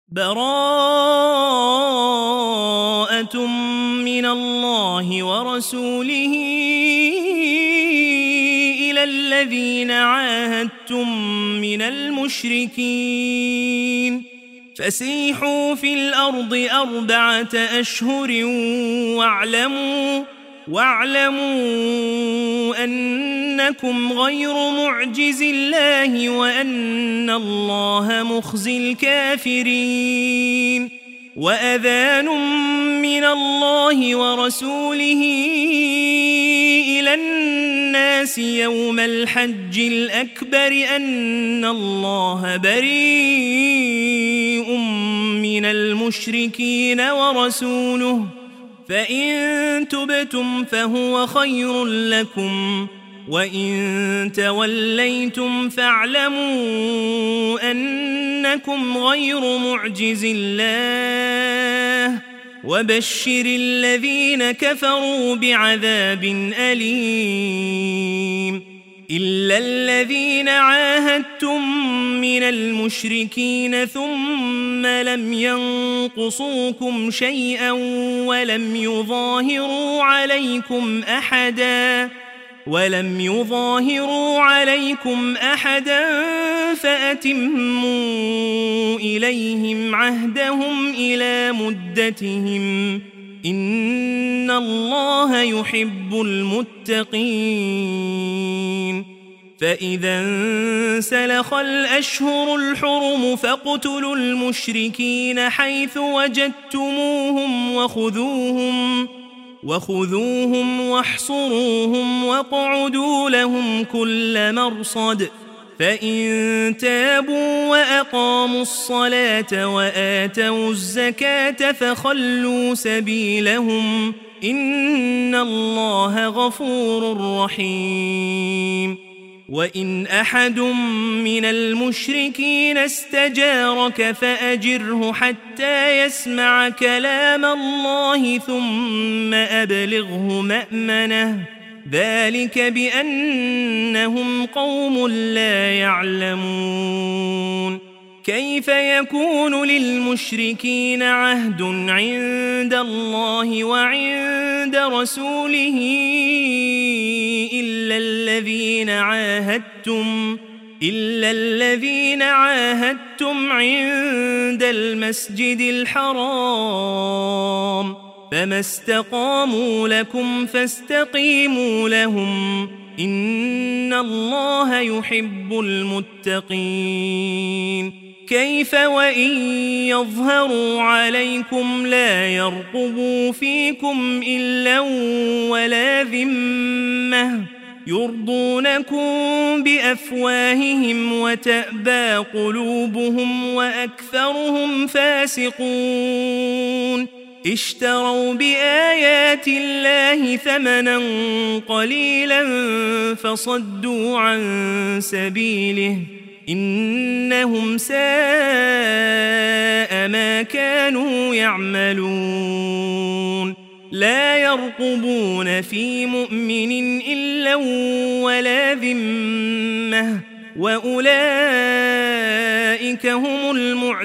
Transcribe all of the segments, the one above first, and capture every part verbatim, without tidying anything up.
براءة من الله ورسوله إلى الذين عاهدتم من المشركين فسيحوا في الأرض أربعة أشهر واعلموا واعلموا أنكم غير معجز الله وأن الله مخزي الكافرين وأذان من الله ورسوله إلى الناس يوم الحج الأكبر أن الله بريء من المشركين ورسوله فإن تبتم فهو خير لكم وإن توليتم فاعلموا أنكم غير معجز الله وبشر الذين كفروا بعذاب أليم إلا الذين عاهدتم من المشركين ثم لم ينقصوكم شيئا ولم يظاهروا عليكم أحدا ولم يظاهروا عليكم أحدا فأتموا إليهم عهدهم إلى مدتهم إن الله يحب المتقين فإذا انسلخ الأشهر الحرم فاقتلوا المشركين حيث وجدتموهم وخذوهم وخذوهم واحصروهم واقعدوا لهم كل مرصد فإن تابوا وأقاموا الصلاة وآتوا الزكاة فخلوا سبيلهم إن الله غفور رحيم وإن أحد من المشركين استجارك فأجره حتى يسمع كلام الله ثم أبلغه مأمنه ذلك بأنهم قوم لا يعلمون كيف يكون للمشركين عهد عند الله وعند رسوله إلا الذين عاهدتم إلا الذين عاهدتم عند المسجد الحرام فما استقاموا لكم فاستقيموا لهم إن الله يحب المتقين كيف وإن يظهروا عليكم لا يرقبوا فيكم إلا ولا ذمة يرضونكم بأفواههم وتأبى قلوبهم وأكثرهم فاسقون اشتروا بآيات الله ثمنا قليلا فصدوا عن سبيله إنهم ساء ما كانوا يعملون لا يرقبون في مؤمن إلا ولا ذمة وأولئك هم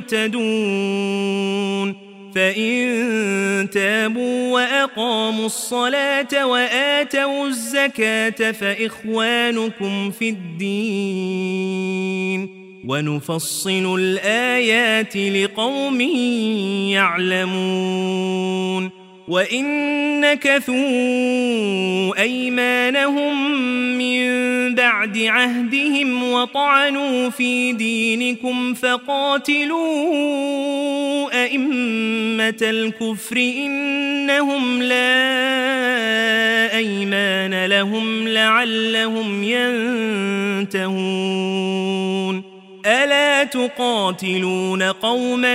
المعتدون فإن تابوا وأقاموا الصلاة وآتوا الزكاة فإخوانكم في الدين ونفصل الآيات لقوم يعلمون وإن نكثوا أيمانهم من بعد عهدهم وطعنوا في دينكم فقاتلوا أئمة الكفر إنهم لا أيمان لهم لعلهم ينتهون ألا تقاتلون قوما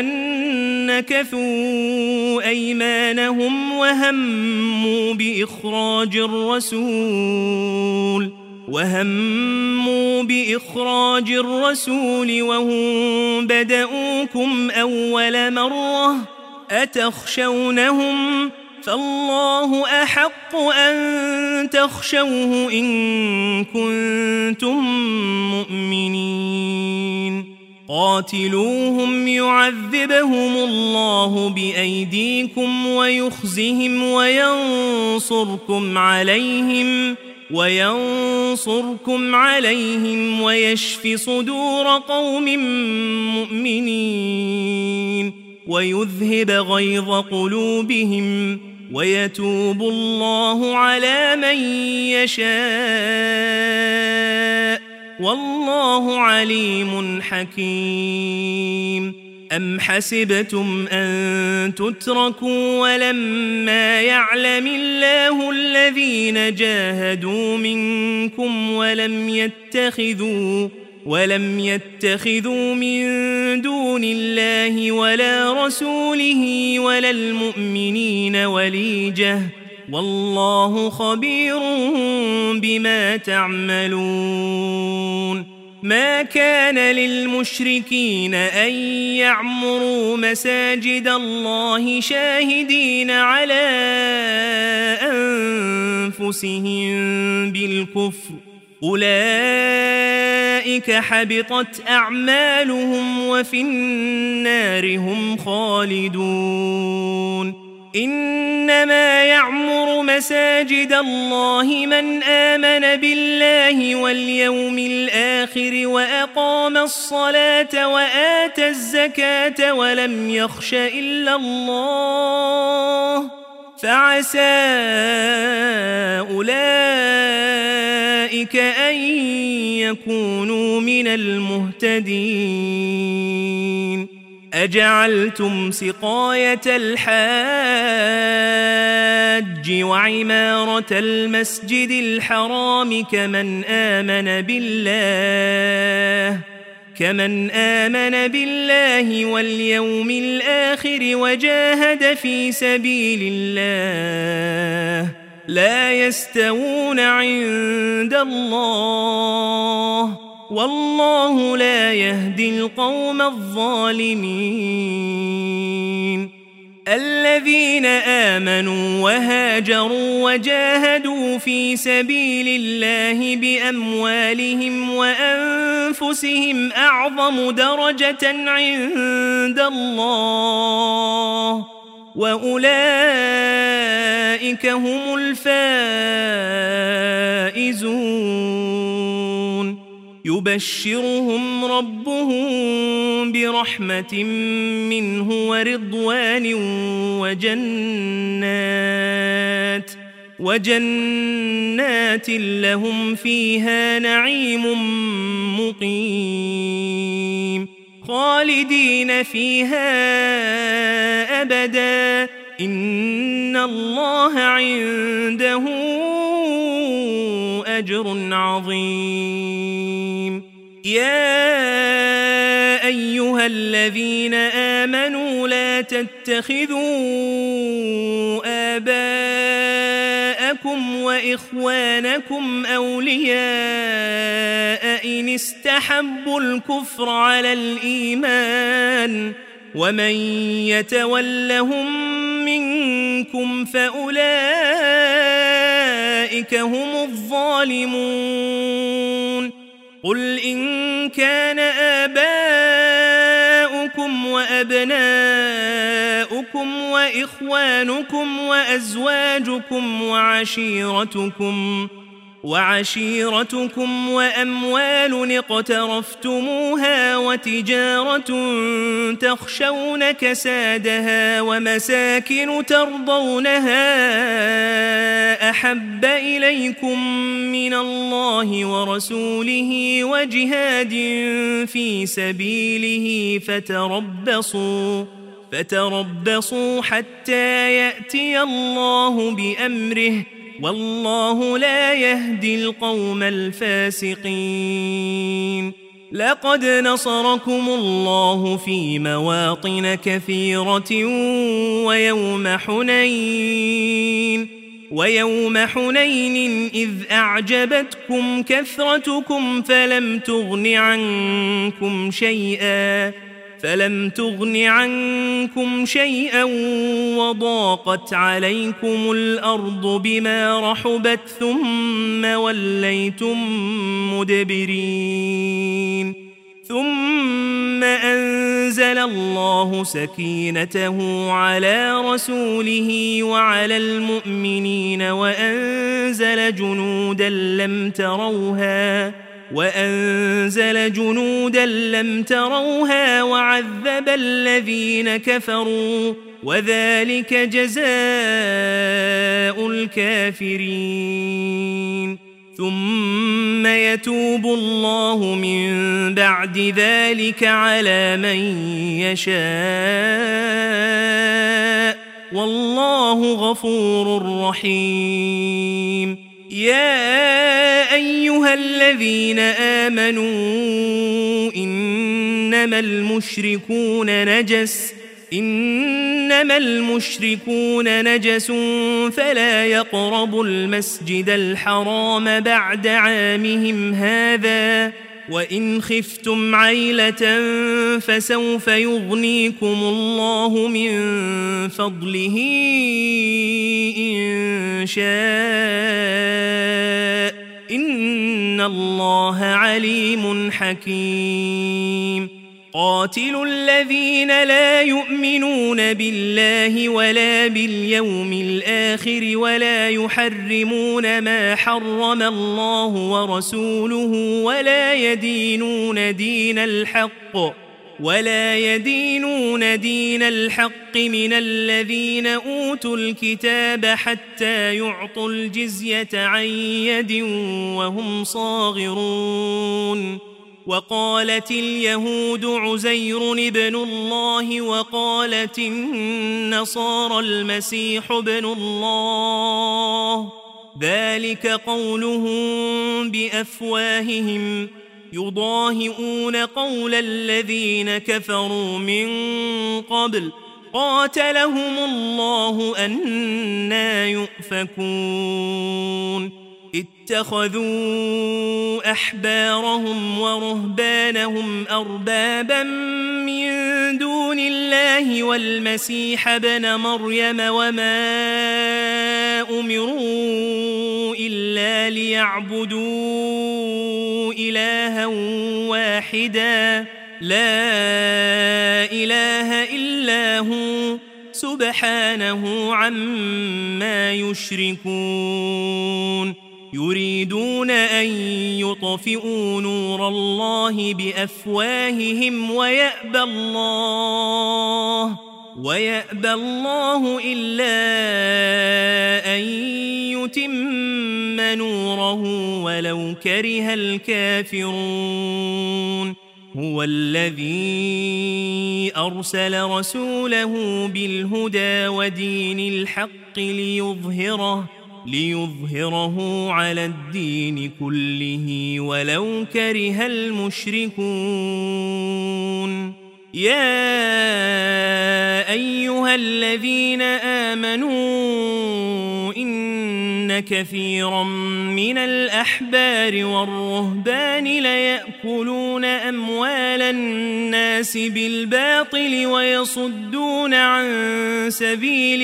نكثوا أيمانهم وهموا بإخراج الرسول وهموا بإخراج الرسول وهم بدؤوكم أول مرة أتخشونهم فالله أحق أن تخشوه إن كنتم مؤمنين قاتلوهم يعذبهم الله بأيديكم ويخزهم وينصركم عليهم وينصركم عليهم ويشف صدور قوم مؤمنين ويذهب غيظ قلوبهم ويتوب الله على من يشاء والله عليم حكيم. أم حسبتم أن تتركوا ولما يعلم الله الذين جاهدوا منكم ولم يتخذوا ولم يتخذوا من دون الله ولا رسوله ولا المؤمنين وليجة والله خبير بما تعملون. ما كان للمشركين أن يعمروا مساجد الله شاهدين على أنفسهم بالكفر أولئك حبطت أعمالهم وفي النار هم خالدون. إنما يعمر مساجد الله من آمن بالله واليوم الآخر وأقام الصلاة وآتى الزكاة ولم يخش إلا الله فعسى أولئك أن يكونوا من المهتدين. أجعلتم سقاية الحاج وعمارة المسجد الحرام كمن آمن بالله كمن آمن بالله واليوم الآخر وجاهد في سبيل الله لا يستوون عند الله والله لا يهدي القوم الظالمين. الذين آمنوا وهاجروا وجاهدوا في سبيل الله بأموالهم وأنفسهم أعظم درجة عند الله وأولئك هم الفائزون. يبشرهم ربهم برحمة منه ورضوان وجنات وجنات لهم فيها نعيم مقيم خالدين فيها أبدا إن الله عنده أجر عظيم. يا أيها الذين آمنوا لا تتخذوا آباءكم وإخوانكم أولياء إن استحبوا الكفر على الإيمان ومن يتولهم منكم فأولئك هم الظالمون. قل إن كان آباؤكم وأبناؤكم وإخوانكم وأزواجكم وعشيرتكم وعشيرتكم وأموال اقترفتموها وتجارة تخشون كسادها ومساكن ترضونها أحب إليكم من الله ورسوله وجهاد في سبيله فتربصوا فتربصوا حتى يأتي الله بأمره والله لا يهدي القوم الفاسقين. لقد نصركم الله في مواطن كثيرة ويوم حنين ويوم حنين إذ أعجبتكم كثرتكم فلم تغن عنكم شيئا فلم تغن عنكم شيئا وضاقت عليكم الأرض بما رحبت ثم وليتم مدبرين ثم أنزل الله سكينته على رسوله وعلى المؤمنين وأنزل جنودا لم تروها وأنزل جنودا لم تروها وعذب الذين كفروا وذلك جزاء الكافرين ثم يتوب الله من بعد ذلك على من يشاء والله غفور رحيم. يا أيها الذين آمنوا إنما المشركون نجس إنما المشركون نجس فلا يقربوا المسجد الحرام بعد عامهم هذا وإن خفتم عيلة فسوف يغنيكم الله من فضله إن شاء إن الله عليم حكيم. قاتلوا الذين لا يؤمنون بالله ولا باليوم الآخر ولا يحرمون ما حرم الله ورسوله ولا يدينون دين الحق ولا يدينون دين الحق من الذين أوتوا الكتاب حتى يعطوا الجزية عن يد وهم صاغرون. وقالت اليهود عزير ابن الله وقالت النصارى المسيح ابن الله ذلك قولهم بأفواههم يضاهئون قول الذين كفروا من قبل قاتلهم الله أنى يؤفكون. اتخذوا أحبارهم ورهبانهم أربابا من دون الله والمسيح ابن مريم وما أمروا إلا ليعبدوا إلها واحدا لا إله إلا هو سبحانه عما يشركون. يريدون أن يطفئوا نور الله بأفواههم ويأبى الله ويأبى الله إلا أن يتم نوره ولو كره الكافرون. هو الذي أرسل رسوله بالهدى ودين الحق ليظهره ليظهره على الدين كله ولو كره المشركون. يا أيها الذين آمنوا إن كثيرا من الأحبار والرهبان ليأكلون أموال الناس بالباطل ويصدون عن سبيل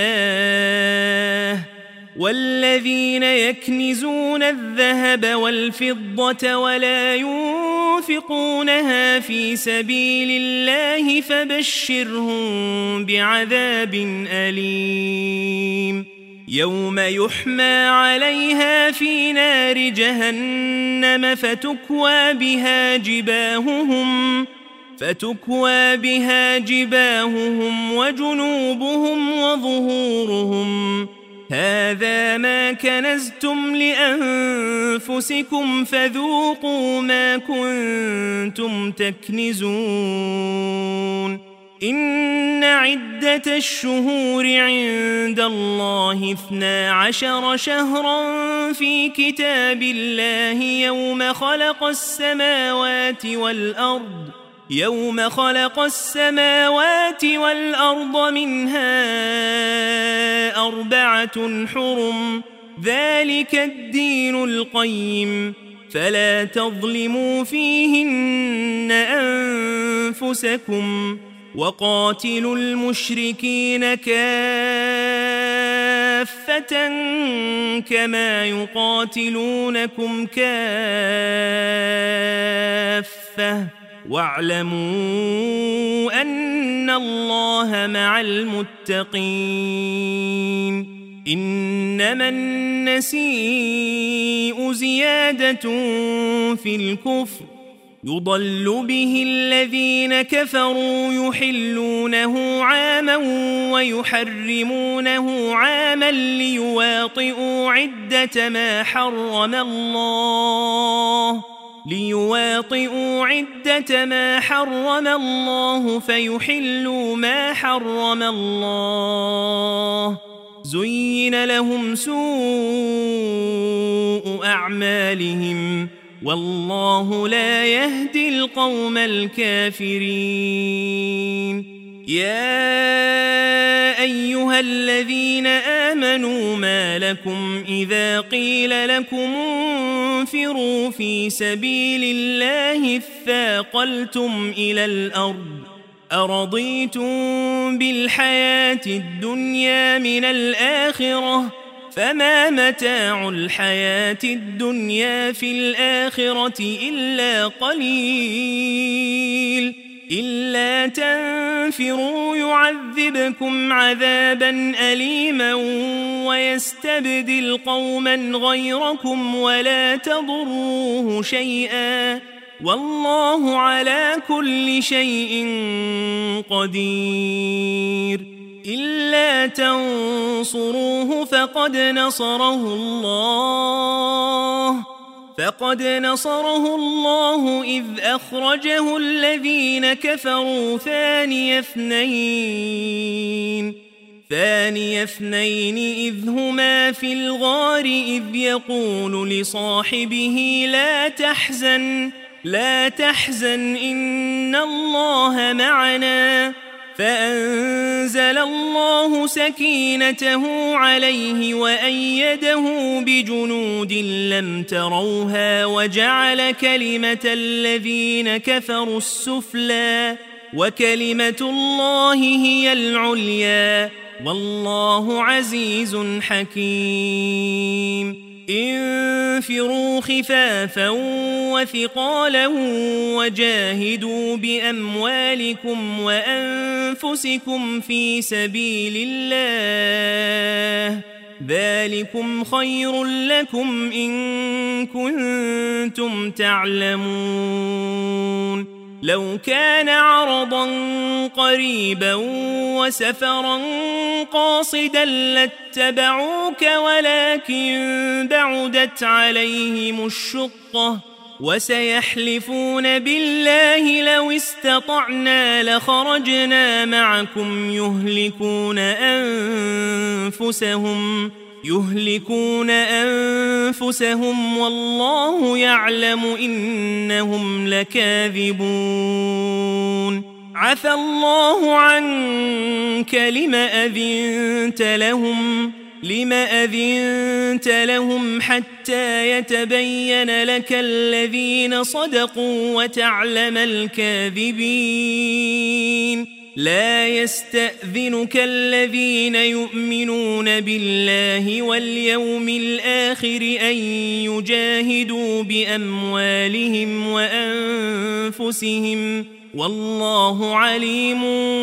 الله والذين يكنزون الذهب والفضة ولا ينفقونها في سبيل الله فبشرهم بعذاب أليم. يوم يحمى عليها في نار جهنم فتكوى بها جباههم فتكوى بها جباههم وجنوبهم وظهورهم هذا ما كنزتم لأنفسكم فذوقوا ما كنتم تكنزون. إن عدة الشهور عند الله اثنا عشر شهرا في كتاب الله يوم خلق السماوات والأرض يوم خلق السماوات والأرض منها أربعة حرم ذلك الدين القيم فلا تظلموا فيهن أنفسكم وقاتلوا المشركين كافة كما يقاتلونكم كافة واعلموا أن الله مع المتقين. إنما النسيء زيادة في الكفر يضل به الذين كفروا يحلونه عاما ويحرمونه عاما ليواطئوا عدة ما حرم الله ليواطئوا عدة ما حرم الله فيحلوا ما حرم الله. زين لهم سوء أعمالهم والله لا يهدي القوم الكافرين. يا أيها الذين آمنوا ما لكم إذا قيل لكم انفروا في سبيل الله اثاقلتم إلى الأرض أرضيتم بالحياة الدنيا من الآخرة فما متاع الحياة الدنيا في الآخرة إلا قليل. إلا تنفروا يعذبكم عذابا أليما ويستبدل قوما غيركم ولا تضروه شيئا والله على كل شيء قدير. إلا تنصروه فقد نصره الله فقد نصره الله إذ أخرجه الذين كفروا ثاني اثنين ثاني اثنين إذ هما في الغار إذ يقول لصاحبه لا تحزن لا تحزن إن الله معنا فأنزل الله سكينته عليه وأيده بجنود لم تروها وجعل كلمة الذين كفروا السفلى وكلمة الله هي العليا والله عزيز حكيم. انفروا خفافا وثقالا وجاهدوا بأموالكم وأنفسكم في سبيل الله ذلكم خير لكم إن كنتم تعلمون. لو كان عرضا قريبا وسفرا قاصدا لاتبعوك ولكن بعدت عليهم الشقة وسيحلفون بالله لو استطعنا لخرجنا معكم يهلكون أنفسهم يهلكون أنفسهم والله يعلم إنهم لكاذبون. عفى الله عنك لم أذنت لهم لم أذنت لهم حتى يتبين لك الذين صدقوا وتعلم الكاذبين. لا يستأذنك الذين يؤمنون بالله واليوم الآخر أن يجاهدوا بأموالهم وأنفسهم والله عليم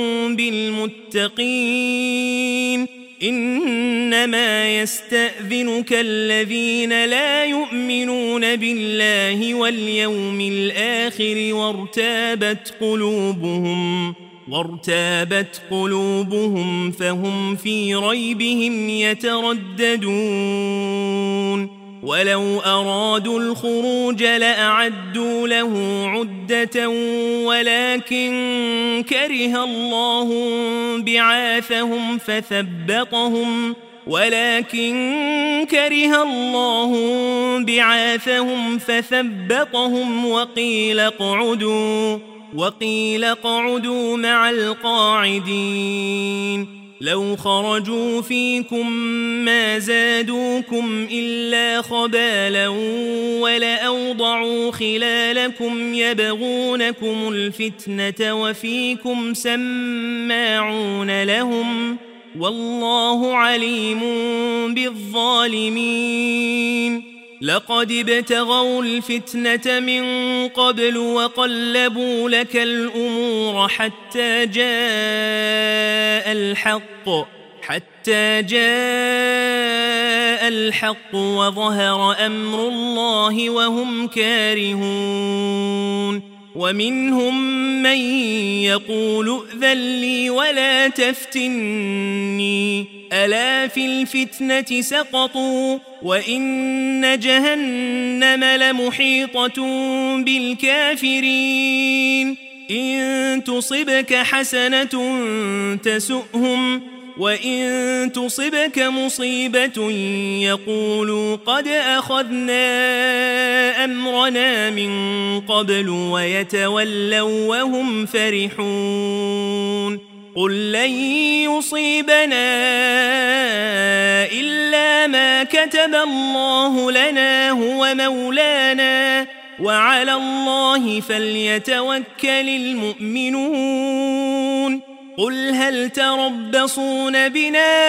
بالمتقين. إنما يستأذنك الذين لا يؤمنون بالله واليوم الآخر وارتابت قلوبهم وارتابت قلوبهم فهم في ريبهم يترددون. ولو أرادوا الخروج لأعدوا له عدة ولكن كره الله بعاثهم فثبطهم ولكن كره الله بعاثهم فثبطهم وقيل اقعدوا وقيل اقعدوا مع القاعدين. لو خرجوا فيكم ما زادوكم إلا خبالا ولأوضعوا خلالكم يبغونكم الفتنة وفيكم سماعون لهم والله عليم بالظالمين. لقد ابتغوا الفتنة من قبل وقلبوا لك الأمور حتى جاء الحق حتى جاء الحق وظهر أمر الله وهم كارهون ومنهم من يقول ائذن لي ولا تفتني ألا في الفتنة سقطوا وإن جهنم لمحيطة بالكافرين إن تصبك حسنة تسؤهم وإن تصبك مصيبة يقولوا قد أخذنا أمرنا من قبل ويتولوا وهم فرحون قل لن يصيبنا إلا ما كتب الله لنا هو مولانا وعلى الله فليتوكل المؤمنون قل هل تربصون بنا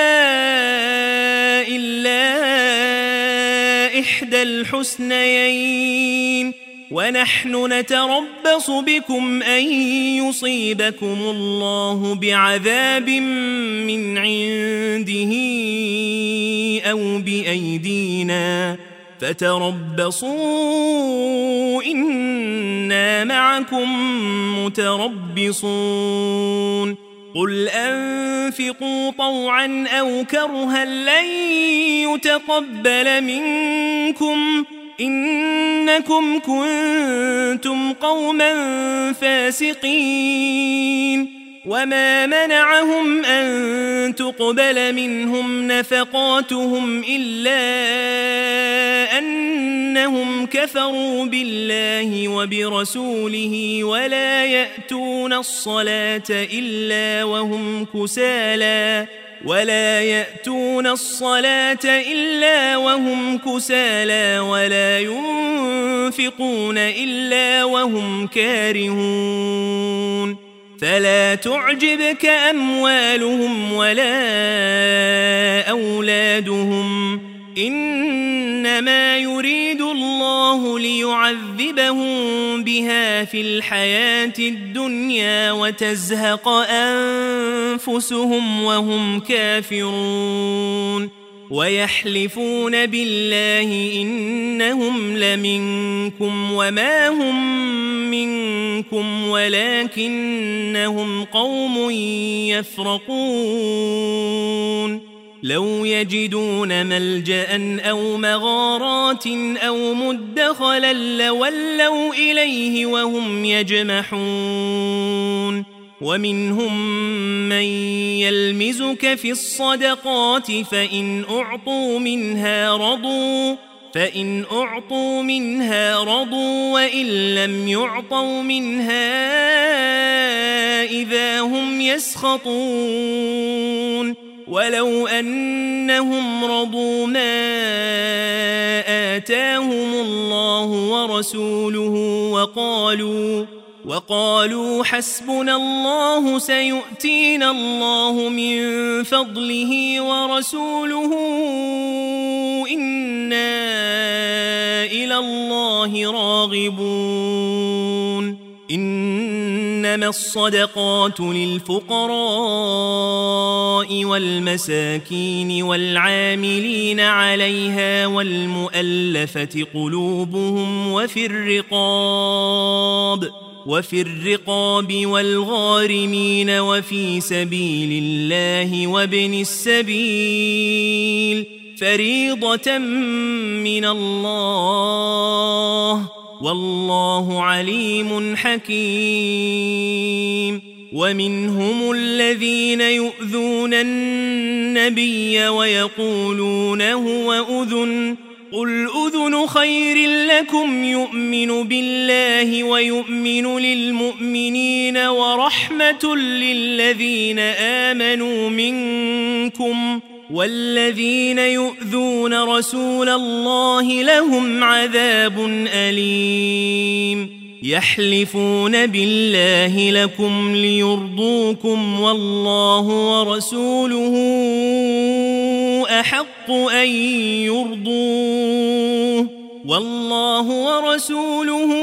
إلا إحدى الحسنيين ونحن نتربص بكم أن يصيبكم الله بعذاب من عنده أو بأيدينا فتربصوا إنا معكم متربصون قل أنفقوا طوعا أو كرها لن يتقبل منكم إنكم كنتم قوما فاسقين وما منعهم أن تقبل منهم نفقاتهم إلا أنهم كفروا بالله وبرسوله ولا يأتون الصلاة إلا وهم كسالى ولا يأتون الصلاة إلا وهم كسالى ولا ينفقون إلا وهم كارهون فلا تعجبك أموالهم ولا أولادهم إنما يريد الله ليعذبهم بها في الحياة الدنيا وتزهق أنفسهم وهم كافرون ويحلفون بالله إنهم لمنكم وما هم منكم ولكنهم قوم يفرقون لو يجدون ملجأ أو مغارات أو مدخلا لولوا إليه وهم يجمحون ومنهم من يلمزك في الصدقات فإن أعطوا منها رضوا فإن أعطوا منها رضوا وإن لم يعطوا منها إذا هم يسخطون ولو أنهم رضوا ما آتاهم الله ورسوله وقالوا وقالوا حسبنا الله سيؤتينا الله من فضله ورسوله إنا إلى الله راغبون إنما الصدقات للفقراء والمساكين والعاملين عليها والمؤلفة قلوبهم وفي الرقاب وفي الرقاب والغارمين وفي سبيل الله وابن السبيل فريضة من الله والله عليم حكيم ومنهم الذين يؤذون النبي ويقولون هو أذن قل أذن خير لكم يؤمن بالله ويؤمن للمؤمنين ورحمة للذين آمنوا منكم والذين يؤذون رسول الله لهم عذاب أليم يحلفون بالله لكم ليرضوكم والله ورسوله أحق أن يرضوه والله ورسوله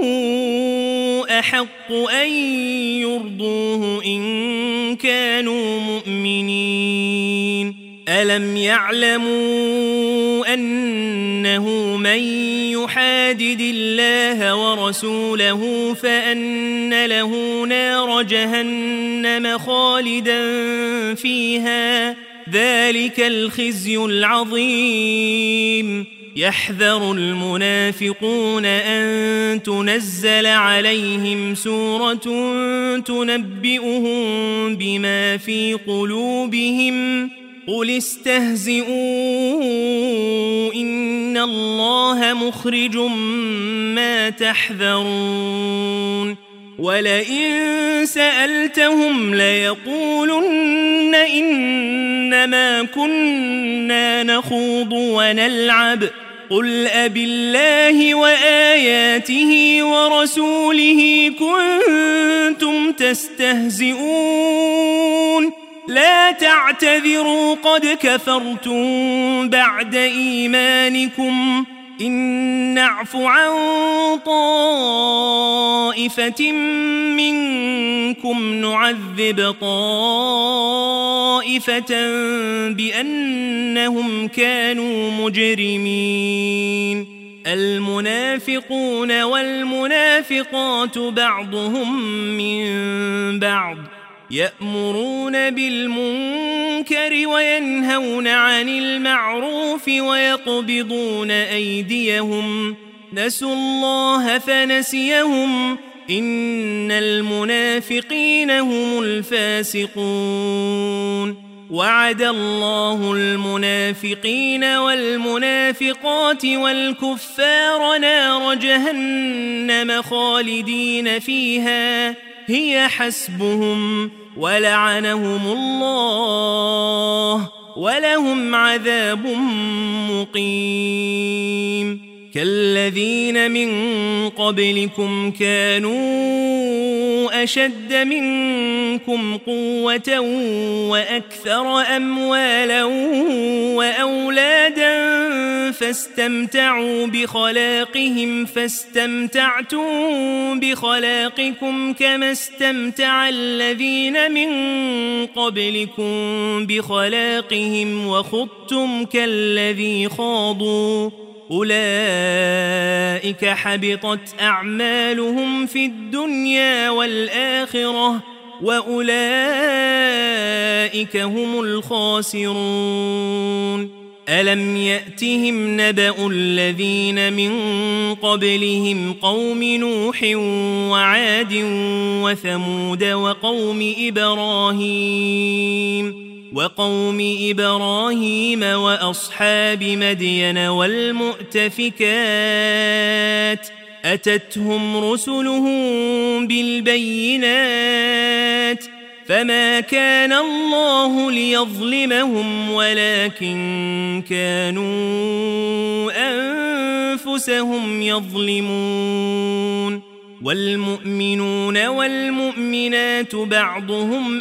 أحق أن يرضوه إن كانوا مؤمنين ألم يعلموا أنه من يحادد الله ورسوله فأن له نار جهنم خالدا فيها ذلك الخزي العظيم يحذر المنافقون أن تنزل عليهم سورة تنبئهم بما في قلوبهم قل استهزئوا إن الله مخرج ما تحذرون ولئن سألتهم ليقولن إنما كنا نخوض ونلعب قل أبالله وآياته ورسوله كنتم تستهزئون لا تعتذروا قد كفرتم بعد إيمانكم إن نعف عن طائفة منكم نعذب طائفة بأنهم كانوا مجرمين المنافقون والمنافقات بعضهم من بعض يأمرون بالمنكر وينهون عن المعروف ويقبضون أيديهم نسوا الله فنسيهم إن المنافقين هم الفاسقون وعد الله المنافقين والمنافقات والكفار نار جهنم خالدين فيها هي حسبهم ولعنهم الله ولهم عذاب مقيم كالذين من قبلكم كانوا أشد منكم قوة وأكثر أموالا وأولادا فاستمتعوا بخلاقهم فاستمتعتم بخلاقكم كما استمتع الذين من قبلكم بخلاقهم وخضتم كالذي خاضوا أولئك حبطت أعمالهم في الدنيا والآخرة وأولئك هم الخاسرون ألم يأتهم نبأ الذين من قبلهم قوم نوح وعاد وثمود وقوم إبراهيم وقوم إبراهيم وأصحاب مدين والمؤتفكات أتتهم رسلهم بالبينات فما كان الله ليظلمهم ولكن كانوا أنفسهم يظلمون والمؤمنون والمؤمنات بعضهم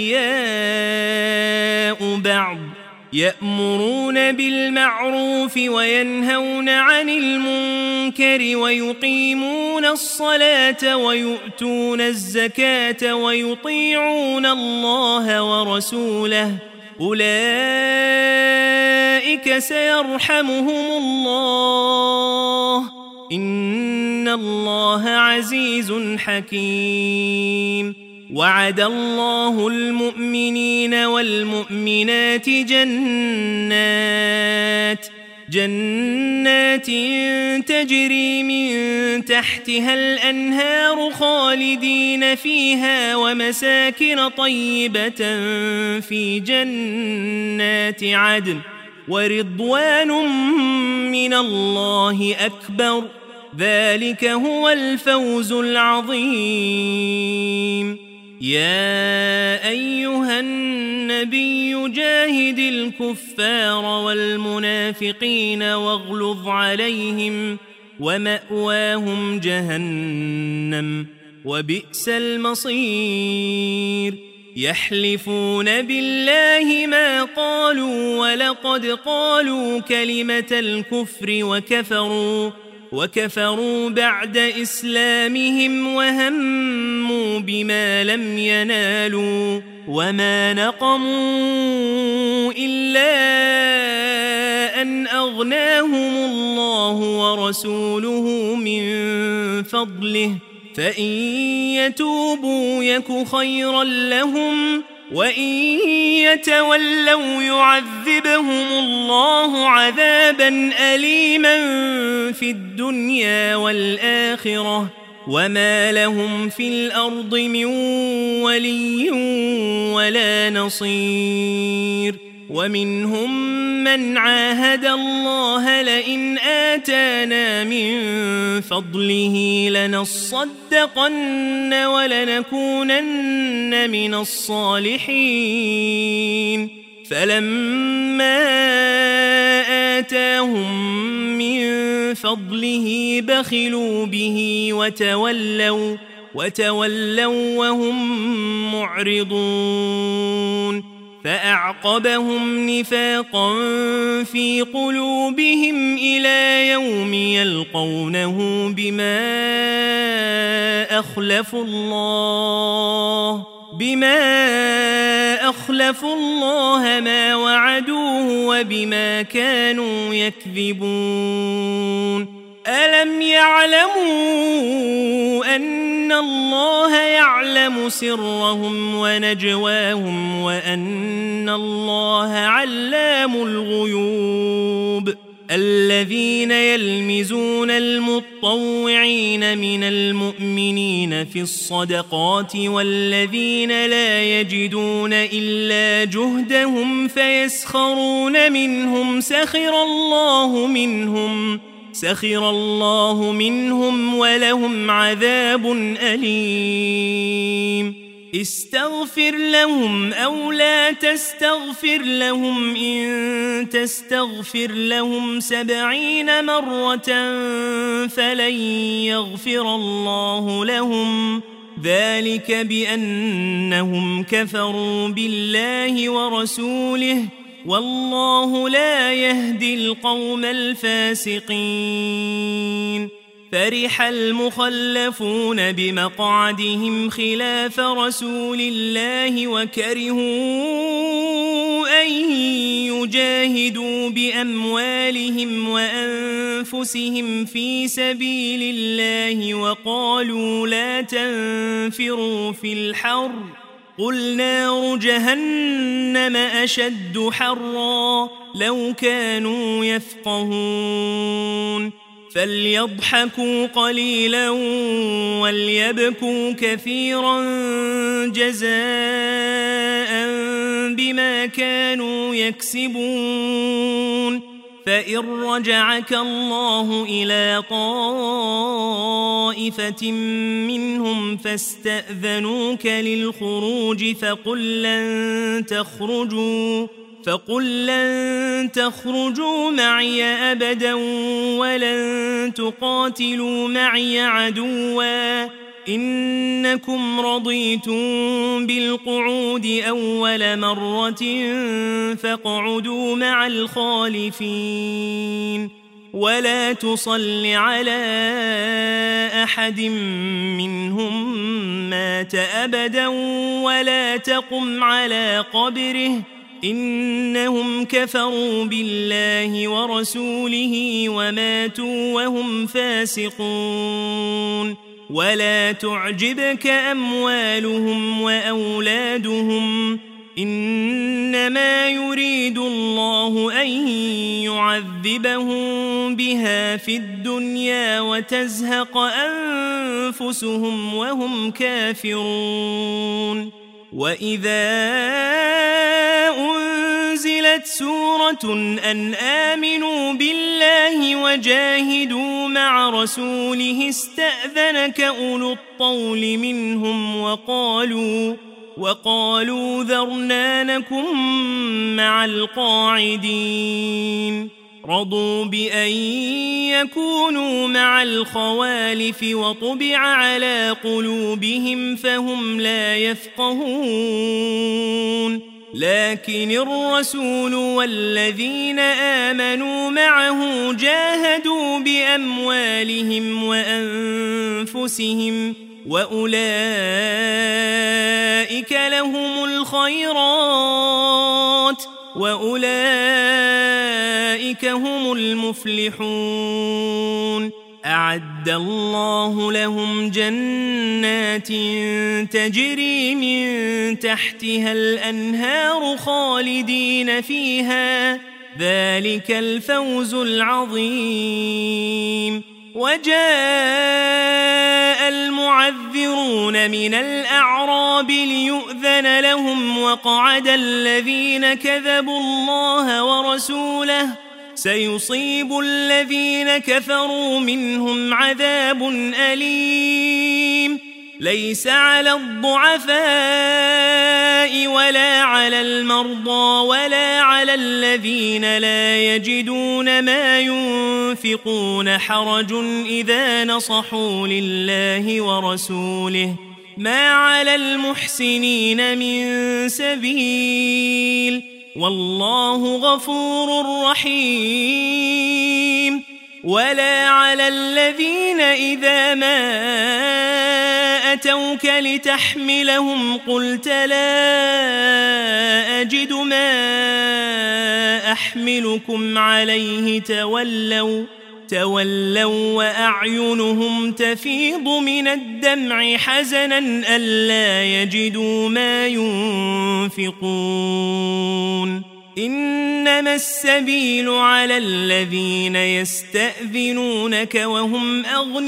أولياء بعض يأمرون بالمعروف وينهون عن المنكر ويقيمون الصلاة ويؤتون الزكاة ويطيعون الله ورسوله أولئك سيرحمهم الله إن الله عزيز حكيم وعد الله المؤمنين والمؤمنات جنات جنات تجري من تحتها الأنهار خالدين فيها ومساكن طيبة في جنات عدن ورضوان من الله أكبر ذلك هو الفوز العظيم يا أيها النبي جاهد الكفار والمنافقين واغلظ عليهم ومأواهم جهنم وبئس المصير يحلفون بالله ما قالوا ولقد قالوا كلمة الكفر وكفروا وكفروا بعد إسلامهم وهموا بما لم ينالوا وما نقموا إلا أن أغناهم الله ورسوله من فضله فإن يتوبوا يك خيرا لهم وإن يتولوا يعذبهم الله عذابا أليما في الدنيا والآخرة وما لهم في الأرض من ولي ولا نصير ومنهم من عاهد الله لئن آتانا من فضله لنصدقن ولنكونن من الصالحين فلما آتاهم من فضله بخلوا به وتولوا وتولوا وهم معرضون فأعقبهم نفاقا في قلوبهم إلى يوم يلقونه بما أخلفوا الله بما أخلفوا الله ما وعدوه وبما كانوا يكذبون ألم يعلموا أن الله يعلم سرهم ونجواهم وأن الله علام الغيوب الذين يلمزون المطوعين من المؤمنين في الصدقات والذين لا يجدون إلا جهدهم فيسخرون منهم سخر الله منهم سخر الله منهم ولهم عذاب أليم استغفر لهم أو لا تستغفر لهم إن تستغفر لهم سبعين مرة فلن يغفر الله لهم ذلك بأنهم كفروا بالله ورسوله والله لا يهدي القوم الفاسقين فرح المخلفون بمقعدهم خلاف رسول الله وكرهوا أن يجاهدوا بأموالهم وأنفسهم في سبيل الله وقالوا لا تنفروا في الحر قل نار جهنم أشد حرا لو كانوا يفقهون فليضحكوا قليلا وليبكوا كثيرا جزاء بما كانوا يكسبون فإن رجعك الله إلى طائفة منهم فاستأذنوك للخروج فقل لن تخرجوا فقل لن تخرجوا معي أبدا ولن تقاتلوا معي عدوا إنكم رضيتم بالقعود أول مرة فاقعدوا مع الخالفين ولا تصل على أحد منهم مات أبدا ولا تقم على قبره إنهم كفروا بالله ورسوله وماتوا وهم فاسقون ولا تعجبك أموالهم وأولادهم إنما يريد الله أن يعذبهم بها في الدنيا وتزهق أنفسهم وهم كافرون وإذا أنزلت سورة أن آمنوا بالله وجاهدوا مع رسوله استأذنك أولو الطول منهم وقالوا وقالوا ذرنا نكن مع القاعدين رضوا بأن يكونوا مع الخوالف وطبع على قلوبهم فهم لا يفقهون لكن الرسول والذين آمنوا معه جاهدوا بأموالهم وأنفسهم وأولئك لهم الخيرات وأولئك هم المفلحون أعد الله لهم جنات تجري من تحتها الأنهار خالدين فيها ذلك الفوز العظيم وجاء المعذرون من الأعراب ليؤذن لهم وقعد الذين كذبوا الله ورسوله سيصيب الذين كفروا منهم عذاب أليم ليس على الضعفاء ولا على المرضى ولا على الذين لا يجدون ما ينفقون حرج إذا نصحوا لله ورسوله ما على المحسنين من سبيل والله غفور رحيم ولا على الذين إذا ما أتوك لتحملهم قلت لا أجد ما أحملكم عليه تولوا تولوا وأعينهم تفيض من الدمع حزنا ألا يجدوا ما ينفقون إنما السبيل على الذين يستأذنونك وهم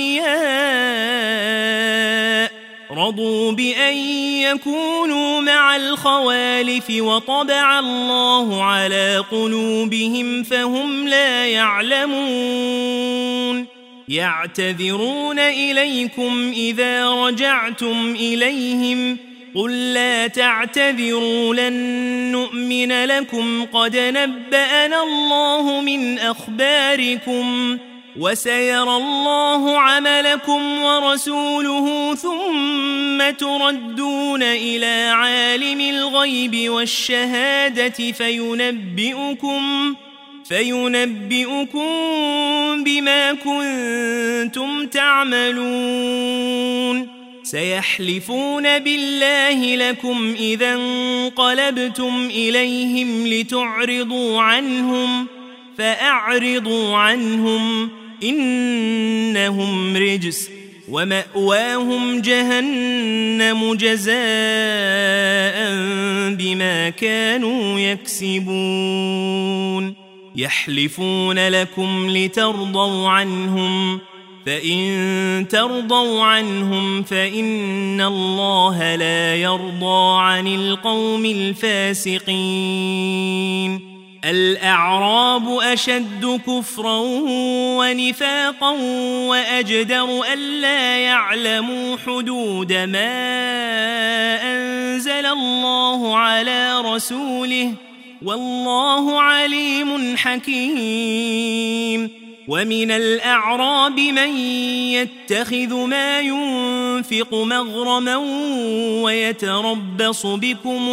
أغنياء رضوا بأن يكونوا مع الخوالف وطبع الله على قلوبهم فهم لا يعلمون يعتذرون إليكم إذا رجعتم إليهم قل لا تعتذروا لن نؤمن لكم قد نبأنا الله من أخباركم وسيرى الله عملكم ورسوله ثم تردون إلى عالم الغيب والشهادة فينبئكم فينبئكم بما كنتم تعملون سيحلفون بالله لكم إذا انقلبتم إليهم لتعرضوا عنهم فأعرضوا عنهم إنهم رجس ومأواهم جهنم جزاء بما كانوا يكسبون يحلفون لكم لترضوا عنهم فإن ترضوا عنهم فإن الله لا يرضى عن القوم الفاسقين الأعراب أشد كفرا ونفاقا وأجدر ألا يعلموا حدود ما أنزل الله على رسوله والله عليم حكيم ومن الأعراب من يتخذ ما ينفق مغرما ويتربص بكم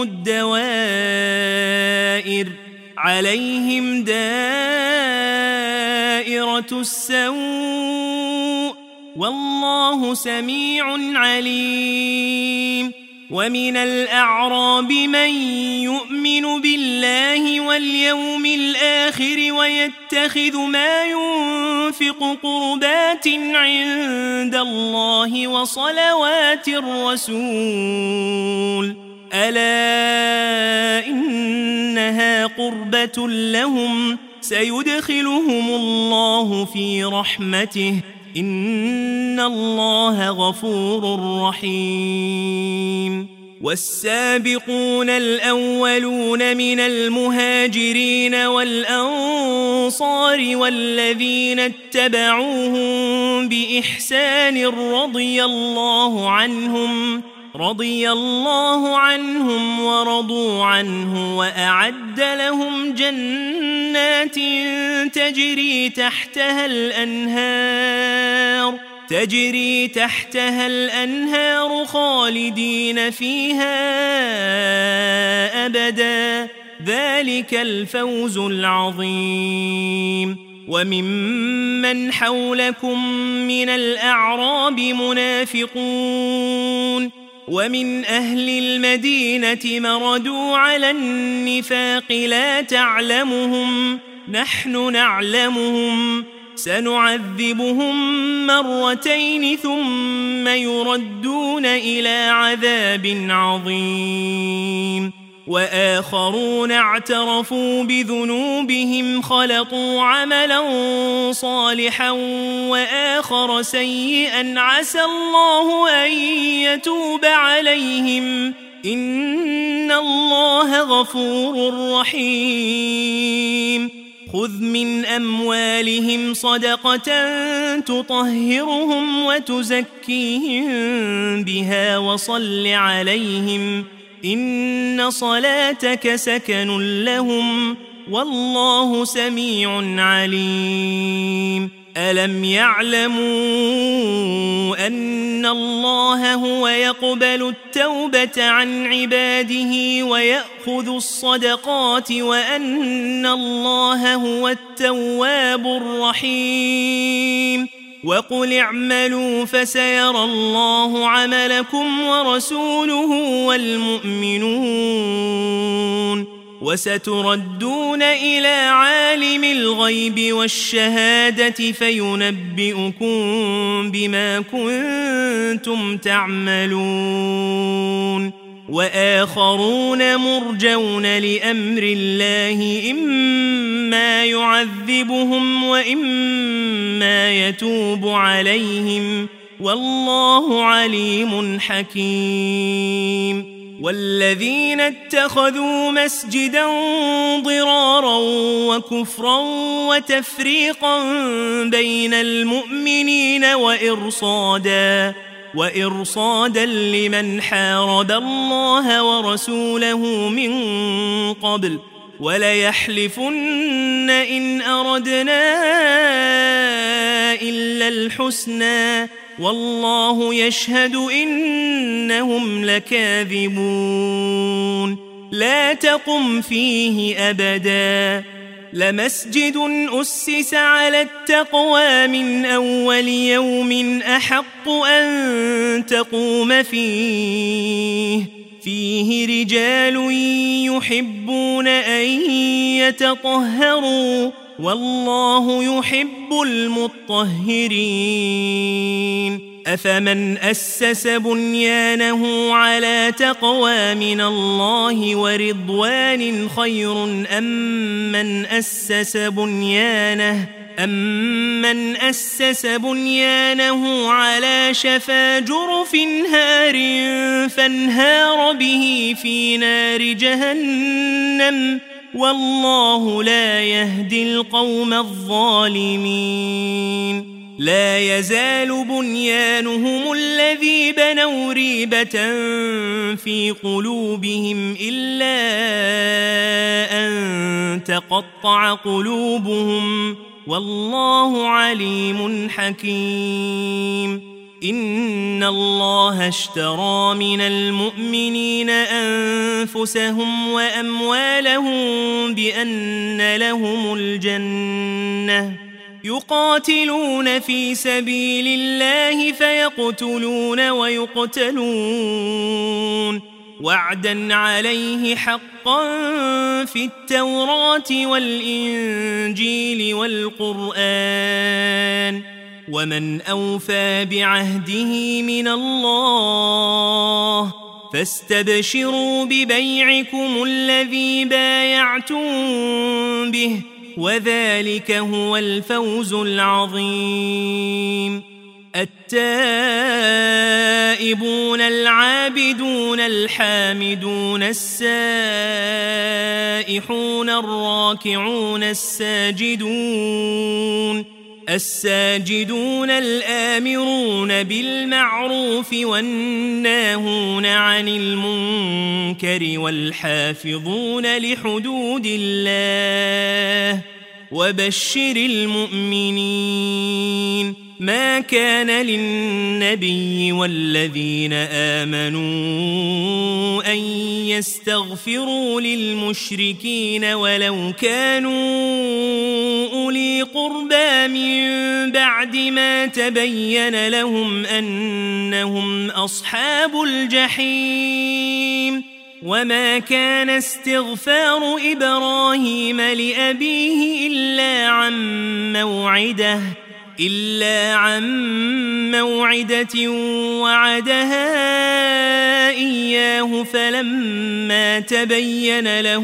الدوائر عليهم دائرة السوء والله سميع عليم ومن الأعراب من يؤمن بالله واليوم الآخر ويتخذ ما ينفق قربات عند الله وصلوات الرسول ألا إنها قربة لهم سيدخلهم الله في رحمته إن الله غفور رحيم والسابقون الأولون من المهاجرين والأنصار والذين اتبعوهم بإحسان رضي الله عنهم رضي الله عنهم ورضوا عنه وأعد لهم جنات تجري تحتها الأنهار تجري تحتها الأنهار خالدين فيها أبدا ذلك الفوز العظيم. وممن حولكم من الأعراب منافقون ومن أهل المدينة مردوا على النفاق لا تعلمهم نحن نعلمهم سنعذبهم مرتين ثم يردون إلى عذاب عظيم. وآخرون اعترفوا بذنوبهم خلطوا عملا صالحا وآخر سيئا عسى الله أن يتوب عليهم إن الله غفور رحيم. خذ من أموالهم صدقة تطهرهم وتزكيهم بها وصل عليهم إن صلاتك سكن لهم والله سميع عليم. ألم يعلموا أن الله هو يقبل التوبة عن عباده ويأخذ الصدقات وأن الله هو التواب الرحيم. وقل اعملوا فسيرى الله عملكم ورسوله والمؤمنون وستردون إلى عالم الغيب والشهادة فينبئكم بما كنتم تعملون. وآخرون مرجون لأمر الله إما يعذبهم وإما يتوب عليهم والله عليم حكيم. والذين اتخذوا مسجدا ضرارا وكفرا وتفريقا بين المؤمنين وإرصادا وإرصادا لمن حارب الله ورسوله من قبل وليحلفن إن أردنا إلا الحسنى والله يشهد إنهم لكاذبون. لا تقم فيه أبدا لمسجد أسس على التقوى من أول يوم أحق أن تقوم فيه فيه رجال يحبون أن يتطهروا والله يحب المطهرين. أفمن أسس بنيانه على تقوى من الله ورضوان خير أم من أسس بنيانه أمن أسس بنيانه على شفا جرف هار فانهار به في نار جهنم والله لا يهدي القوم الظالمين. لا يزال بنيانهم الذي بنوا ريبة في قلوبهم إلا أن تقطع قلوبهم والله عليم حكيم. إن الله اشترى من المؤمنين أنفسهم وأموالهم بأن لهم الجنة يقاتلون في سبيل الله فيقتلون ويقتلون وعدا عليه حقا في التوراة والإنجيل والقرآن ومن أوفى بعهده من الله فاستبشروا ببيعكم الذي بايعتم به وذلك هو الفوز العظيم. التائبون العابدون الحامدون السائحون الراكعون الساجدون الساجدون الآمرون بالمعروف والناهون عن المنكر والحافظون لحدود الله وبشر المؤمنين ما كان للنبي والذين آمنوا أن يستغفروا للمشركين ولو كانوا أولي قربى من بعد ما تبين لهم أنهم أصحاب الجحيم وما كان استغفار إبراهيم لأبيه إلا عن موعدة إلا عن موعدة وعدها إياه فلما تبين له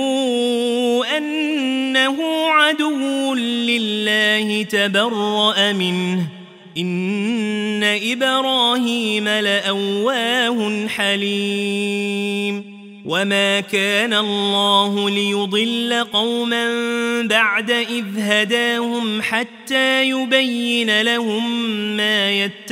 أنه عدو لله تبرأ منه إن إبراهيم لأواه حليم وما كان الله ليضل قوما بعد إذ هداهم حتى يبين لهم ما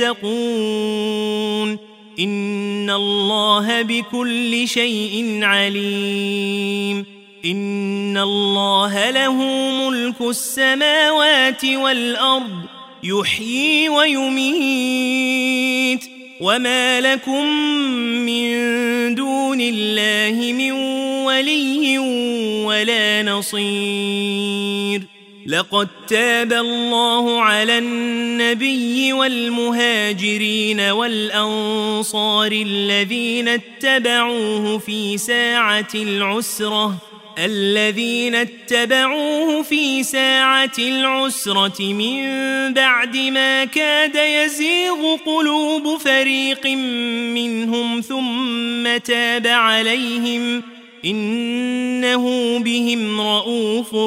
يتقون إن الله بكل شيء عليم إن الله له ملك السماوات والأرض يحيي ويميت وما لكم من دون الله من ولي ولا نصير لقد تاب الله على النبي والمهاجرين والأنصار الذين اتبعوه في ساعة العسرة الذين اتبعوه في ساعة العسرة من بعد ما كاد يزيغ قلوب فريق منهم ثم تاب عليهم إنه بهم رؤوف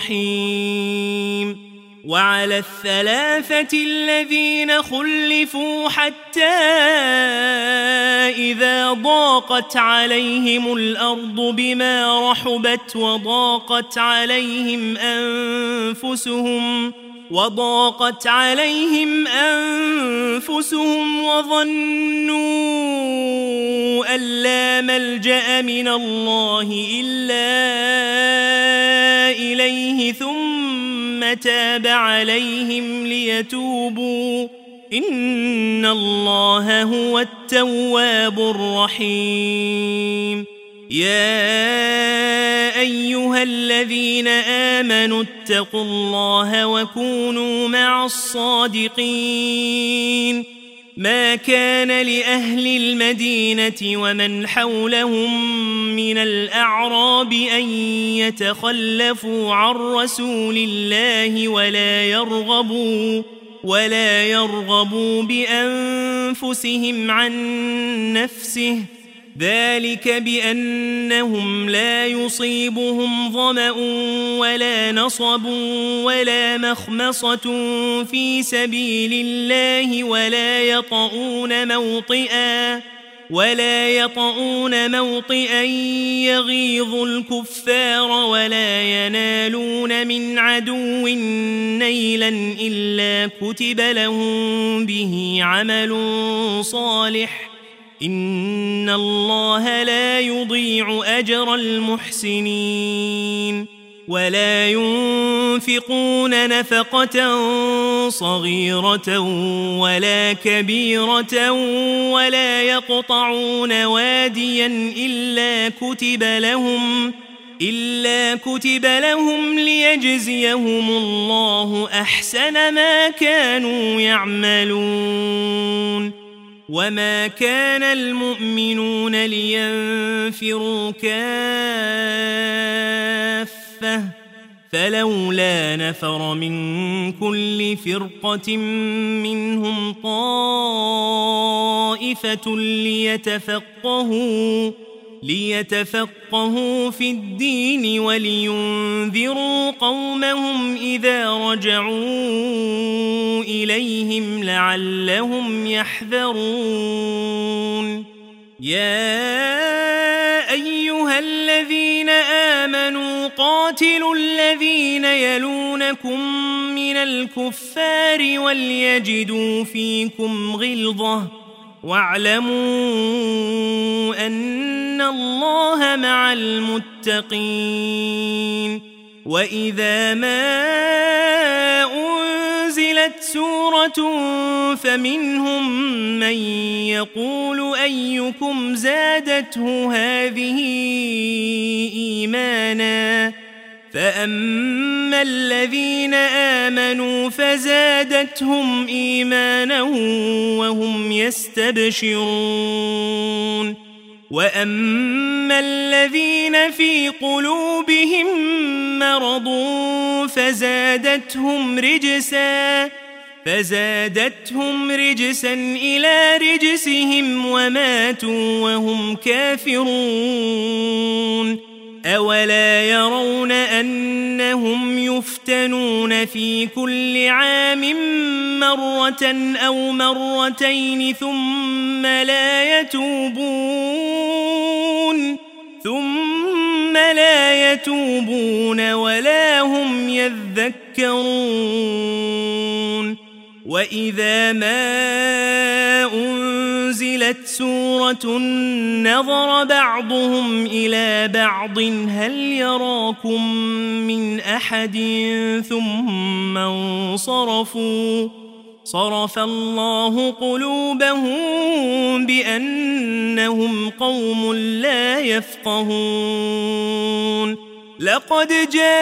رحيم وعلى الثلاثة الذين خلفوا حتى إذا ضاقت عليهم الأرض بما رحبت وضاقت عليهم أنفسهم وضاقت عليهم أنفسهم وظنوا أن لا ملجأ من الله إلا إليه ثم تاب عليهم ليتوبوا إن الله هو التواب الرحيم يا أيها الذين آمنوا اتقوا الله وكونوا مع الصادقين ما كان لأهل المدينة ومن حولهم من الأعراب أن يتخلفوا عن رسول الله ولا يرغبوا ولا يرغبوا بأنفسهم عن نفسه ذلك بأنهم لا يصيبهم ظمأ ولا نصب ولا مخمصة في سبيل الله ولا يطؤون موطئا ولا يطؤون موطئا يغيظ الكفار ولا ينالون من عدو نيلا إلا كتب لهم به عمل صالح إن الله لا يضيع أجر المحسنين ولا ينفقون نفقة صغيرة ولا كبيرة ولا يقطعون واديا إلا كتب لهم إلا كتب لهم ليجزيهم الله أحسن ما كانوا يعملون وما كان المؤمنون لينفروا كافة فلولا نفر من كل فرقة منهم طائفة ليتفقهوا ليتفقهوا في الدين ولينذروا قومهم إذا رجعوا إليهم لعلهم يحذرون يا أيها الذين آمنوا قاتلوا الذين يلونكم من الكفار وليجدوا فيكم غلظة واعلموا أن الله مع المتقين. وإذا ما أنزلت سورة فمنهم من يقول أيكم زادته هذه إيمانا فأما الذين آمنوا فزادتهم إيمانا وهم يستبشرون. وأما الذين في قلوبهم مرض فزادتهم رجسا فزادتهم رجسا إلى رجسهم وماتوا وهم كافرون. أولا يرون أنهم يفتنون في كل عام مرة أو مرتين ثم لا يتوبون ثم لا يتوبون ولا هم يذكرون. وإذا ما أنزلت سورة نظر بعضهم إلى بعض هل يراكم من أحد ثم انصرفوا صرف الله قلوبهم بأنهم قوم لا يفقهون. لقد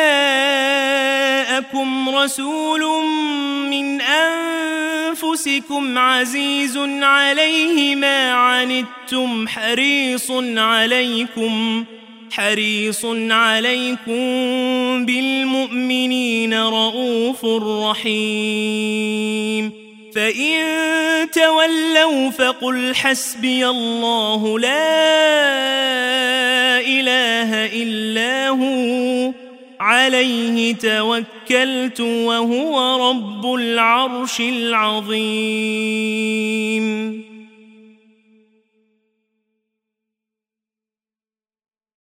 جاءكم رسول من أنفسكم عزيز عليه ما عنتم حريص عليكم حريص عليكم بالمؤمنين رؤوف رحيم. فإن تولوا فقل حسبي الله لا إله إلا هو عليه توكلت وهو رب العرش العظيم.